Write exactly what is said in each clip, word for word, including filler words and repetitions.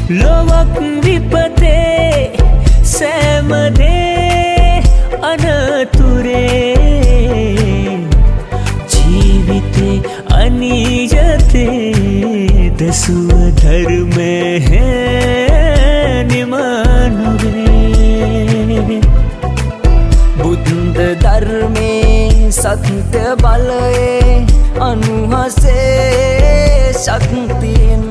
ලොවක් විපතේ සෑමදේ අනතුරේ ජීවිතේ අනියතේ දසුව ධර්මය නිමනුවේ බුද්ධ ධර්මේ සත්‍ය බලයේ අනුහසේ ශක්තියෙන්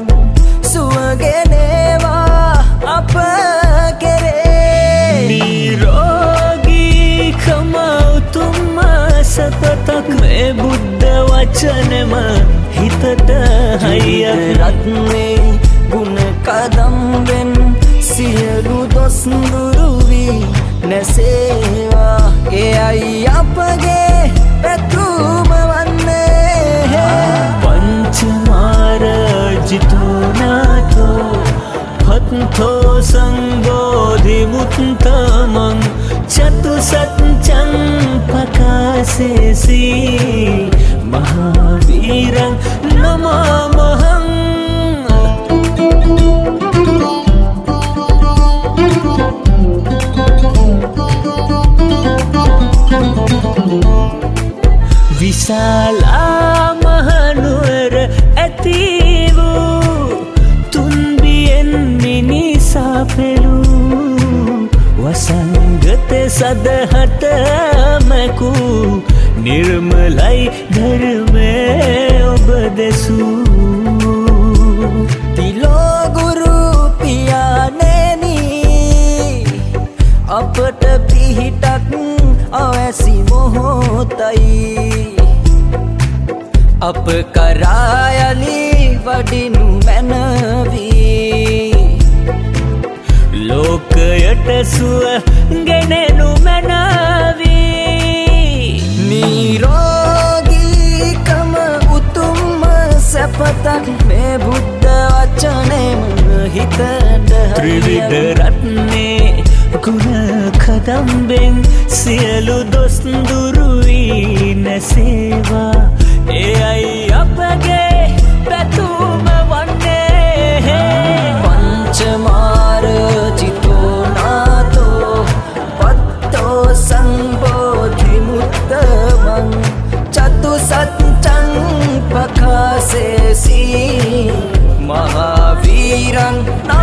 සුවගෙනවා අප කෙරේ නිරෝගී කම උතුම් සපතක් මේ බුද්ධ වචනෙම හිතට හයියක් රත්නේ ගුණ කදම්වෙන් සියලු දොස් දුරු වී නැසේවා එයයි අපගේ පැතුම වන්නේ පංචමාර ජිතෝනාතෝ පත්ථෝ සංබෝධි මුත්තමං චතු සත්‍යං පකාසේසි මහාවීරං නමාමහං විශාලා මහනුවර ඇති වූ තුන්බියෙන් මිනිසා පෙළූ වසංගත සදහට මැකූ නිර්මලයි ධර්මය ඔබ දෙසූ තිලෝගුරු පියාණෙනි අපට පිහිටක් අවැසි මොහොතයි අප කරායලි වඩිනු මැනවී ලෝකයට සුව ගෙනෙනු මැනවී නිරෝගීකම උතුම්ම සැපතක් මේ බුද්ධ වචනයම හිතට ත්‍රිවිධ රත්නේ ගුණ කදම්බෙන් සියලු දොස් දුරු වී නැසේවා එයයි අපගේ පැතුම වන්නේ පංචමාර චිතෝනාතෝ පත්තෝ සංබෝධි මුත්තමං චතු සත්‍යං පකාසේසි මහාවීරං